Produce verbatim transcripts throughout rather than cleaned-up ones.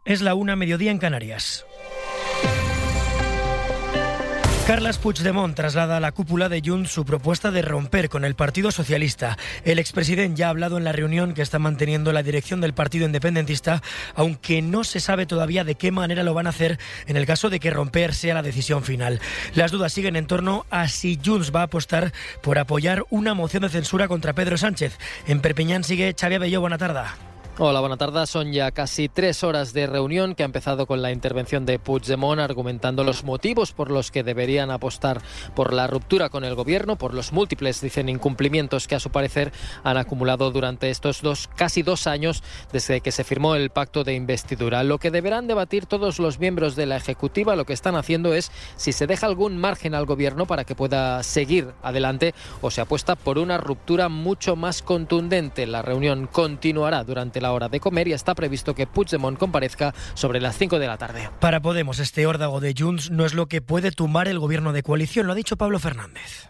Es la una, mediodía en Canarias. Carles Puigdemont traslada a la cúpula de Junts su propuesta de romper con el Partido Socialista. El expresidente ya ha hablado en la reunión que está manteniendo la dirección del Partido Independentista, aunque no se sabe todavía de qué manera lo van a hacer en el caso de que romper sea la decisión final. Las dudas siguen en torno a si Junts va a apostar por apoyar una moción de censura contra Pedro Sánchez. En Perpiñán sigue Xavi Abelló, buena tarde. Hola, buena tarde. Son ya casi tres horas de reunión que ha empezado con la intervención de Puigdemont argumentando los motivos por los que deberían apostar por la ruptura con el gobierno, por los múltiples, dicen, incumplimientos que a su parecer han acumulado durante estos dos, casi dos años desde que se firmó el pacto de investidura. Lo que deberán debatir todos los miembros de la Ejecutiva, lo que están haciendo es si se deja algún margen al gobierno para que pueda seguir adelante o se apuesta por una ruptura mucho más contundente. La reunión continuará durante la hora de comer y está previsto que Puigdemont comparezca sobre las cinco de la tarde. Para Podemos, este órdago de Junts no es lo que puede tumbar el gobierno de coalición, lo ha dicho Pablo Fernández.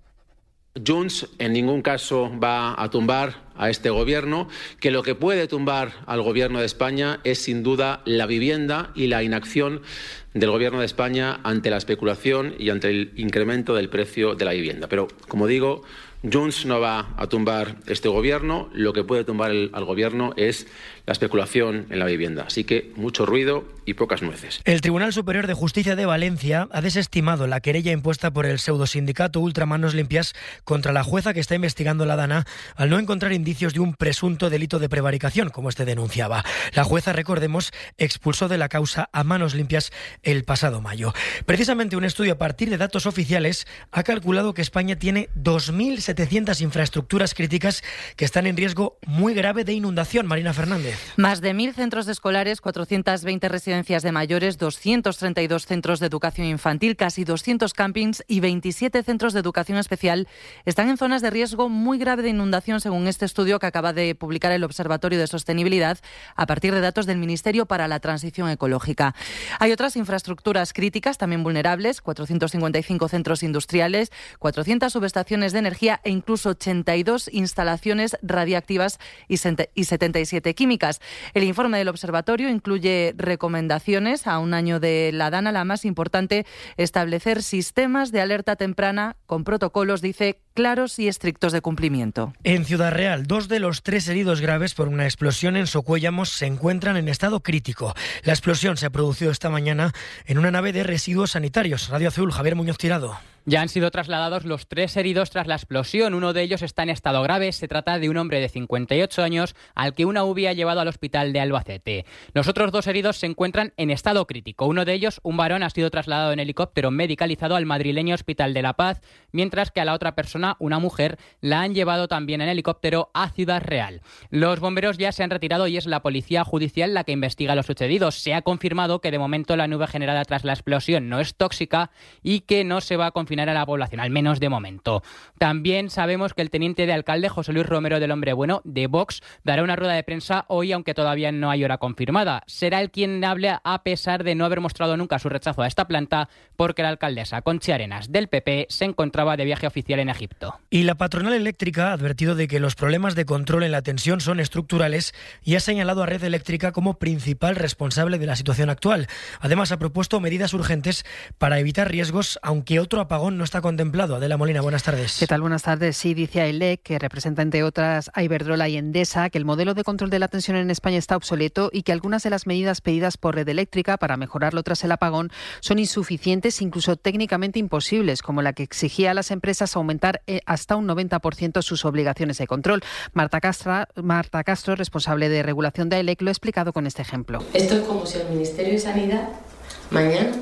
Junts en ningún caso va a tumbar a este gobierno, que lo que puede tumbar al gobierno de España es sin duda la vivienda y la inacción del gobierno de España ante la especulación y ante el incremento del precio de la vivienda. Pero, como digo, Junts no va a tumbar este gobierno, lo que puede tumbar el, al gobierno es la especulación en la vivienda. Así que mucho ruido y pocas nueces. El Tribunal Superior de Justicia de Valencia ha desestimado la querella impuesta por el pseudosindicato Ultramanos Limpias contra la jueza que está investigando la DANA al no encontrar indicios de un presunto delito de prevaricación, como este denunciaba. La jueza, recordemos, expulsó de la causa a Manos Limpias el pasado mayo. Precisamente un estudio a partir de datos oficiales ha calculado que España tiene dos mil setecientas infraestructuras críticas que están en riesgo muy grave de inundación. Marina Fernández. Más de mil centros escolares, cuatrocientas veinte residencias de mayores, doscientos treinta y dos centros de educación infantil, casi doscientos campings y veintisiete centros de educación especial están en zonas de riesgo muy grave de inundación, según este estudio que acaba de publicar el Observatorio de Sostenibilidad a partir de datos del Ministerio para la Transición Ecológica. Hay otras infraestructuras críticas también vulnerables, cuatrocientos cincuenta y cinco centros industriales, cuatrocientas subestaciones de energía e incluso ochenta y dos instalaciones radiactivas y setenta y siete químicas. El informe del observatorio incluye recomendaciones a un año de la DANA. La más importante, establecer sistemas de alerta temprana con protocolos, dice, claros y estrictos de cumplimiento. En Ciudad Real, dos de los tres heridos graves por una explosión en Socuéllamos se encuentran en estado crítico. La explosión se ha producido esta mañana en una nave de residuos sanitarios. Radio Azul, Javier Muñoz Tirado. Ya han sido trasladados los tres heridos tras la explosión. Uno de ellos está en estado grave. Se trata de un hombre de cincuenta y ocho años al que una U B I ha llevado al hospital de Albacete. Los otros dos heridos se encuentran en estado crítico. Uno de ellos, un varón, ha sido trasladado en helicóptero medicalizado al madrileño Hospital de la Paz, mientras que a la otra persona, una mujer, la han llevado también en helicóptero a Ciudad Real. Los bomberos ya se han retirado y es la policía judicial la que investiga lo sucedido. Se ha confirmado que de momento la nube generada tras la explosión no es tóxica y que no se va a confinar a la población, al menos de momento. También sabemos que el teniente de alcalde, José Luis Romero del Hombre Bueno, de Vox, dará una rueda de prensa hoy, aunque todavía no hay hora confirmada. Será él quien hable a pesar de no haber mostrado nunca su rechazo a esta planta, porque la alcaldesa Conchi Arenas del P P se encontraba de viaje oficial en Egipto. Y la patronal eléctrica ha advertido de que los problemas de control en la tensión son estructurales y ha señalado a Red Eléctrica como principal responsable de la situación actual. Además, ha propuesto medidas urgentes para evitar riesgos, aunque otro apagón no está contemplado. Adela Molina, buenas tardes. ¿Qué tal? Buenas tardes. Sí, dice AELEC, que representa entre otras a Iberdrola y Endesa, que el modelo de control de la tensión en España está obsoleto y que algunas de las medidas pedidas por Red Eléctrica para mejorarlo tras el apagón son insuficientes, incluso técnicamente imposibles, como la que exigía a las empresas aumentar hasta un noventa por ciento sus obligaciones de control. Marta Castro, Marta Castro, responsable de regulación de AELEC, lo ha explicado con este ejemplo. Esto es como si el Ministerio de Sanidad mañana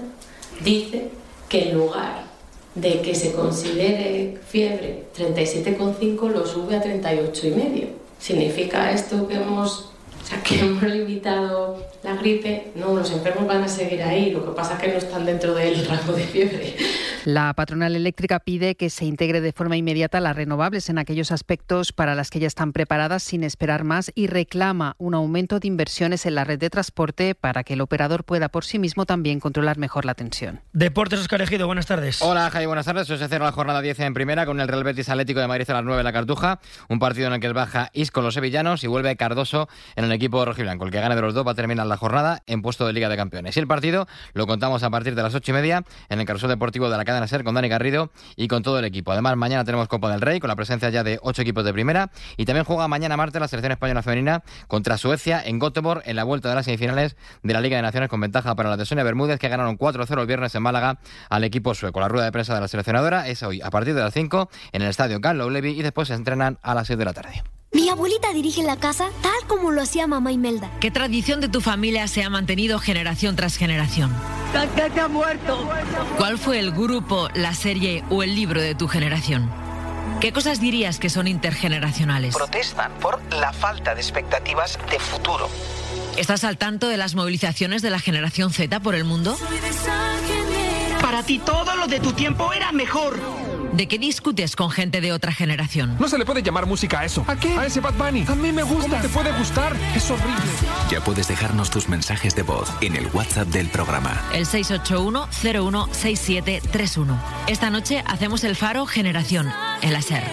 dice que en lugar de que se considere fiebre treinta y siete coma cinco lo sube a treinta y ocho coma cinco. ¿Significa esto que hemos, o sea, que hemos limitado la gripe? No, los enfermos van a seguir ahí, lo que pasa es que no están dentro del rango de fiebre. La patronal eléctrica pide que se integre de forma inmediata las renovables en aquellos aspectos para las que ya están preparadas sin esperar más y reclama un aumento de inversiones en la red de transporte para que el operador pueda por sí mismo también controlar mejor la tensión. Deportes, Óscar Ejido, buenas tardes. Hola, Javi, buenas tardes. Hoy se cierra la jornada diez en primera con el Real Betis Atlético de Madrid a las nueve en la Cartuja. Un partido en el que baja Isco los sevillanos y vuelve Cardoso en el equipo rojiblanco. El que gane de los dos va a terminar la jornada en puesto de Liga de Campeones. Y el partido lo contamos a partir de las ocho y media en el Carrusel Deportivo de la cadena SER con Dani Garrido y con todo el equipo. Además, mañana tenemos Copa del Rey con la presencia ya de ocho equipos de primera y también juega mañana martes la selección española femenina contra Suecia en Göteborg en la vuelta de las semifinales de la Liga de Naciones con ventaja para las de Sonia Bermúdez, que ganaron cuatro cero el viernes en Málaga al equipo sueco. La rueda de prensa de la seleccionadora es hoy a partir de las cinco en el estadio Carlo Levi y después se entrenan a las seis de la tarde. Mi abuelita dirige la casa tal como lo hacía mamá Imelda. ¿Qué tradición de tu familia se ha mantenido generación tras generación? ¡Tata ha muerto! ¿Cuál fue el grupo, la serie o el libro de tu generación? ¿Qué cosas dirías que son intergeneracionales? Protestan por la falta de expectativas de futuro. ¿Estás al tanto de las movilizaciones de la generación Z por el mundo? Para ti todo lo de tu tiempo era mejor. ¿De qué discutes con gente de otra generación? No se le puede llamar música a eso. ¿A qué? A ese Bad Bunny. A mí me gusta. ¿Cómo te puede gustar? Es horrible. Ya puedes dejarnos tus mensajes de voz en el WhatsApp del programa. El seis ocho uno cero uno seis siete tres uno. Esta noche hacemos el Faro Generación en la SER.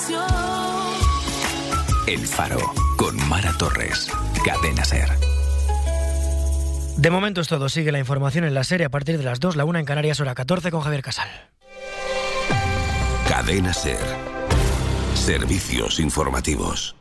El Faro con Mara Torres. Cadena SER. De momento es todo. Sigue la información en la serie a partir de las dos, la una en Canarias, hora catorce con Javier Casal. Cadena SER. Servicios informativos.